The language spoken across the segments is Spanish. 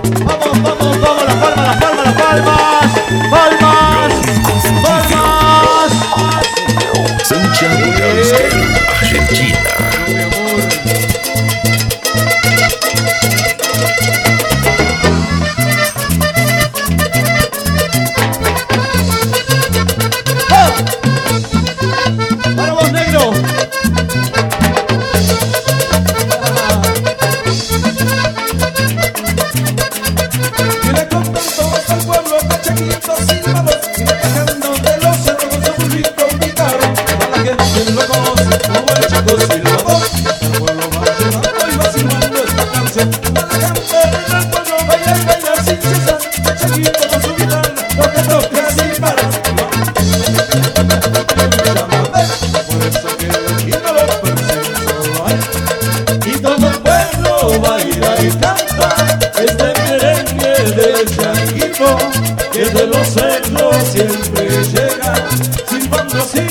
Vamos, vamos, vamos, las palmas, las palmas, las palmas. Palmas, palmas. Santiago del Estero, Argentina. Para vos, negro. Y le contan todos al pueblo que Chequito silbados y bajando de los cerros de burrito picaron. A la gente lo conoce como el Checo silbador. El pueblo va llevando y va silbando esta canción. A la gente del pueblo baila y baila sin cesar. Chequito con su guitarra toca, toca sin parar. Por eso que aquí no lo persiguen, solo hay. Y todo el pueblo baila y canta este merengue del Changuito, que de los cerros siempre llega silbando así.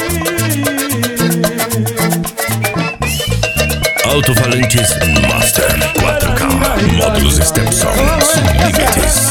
Alto-falantes Master 4K, módulos Step Sound, sin límites.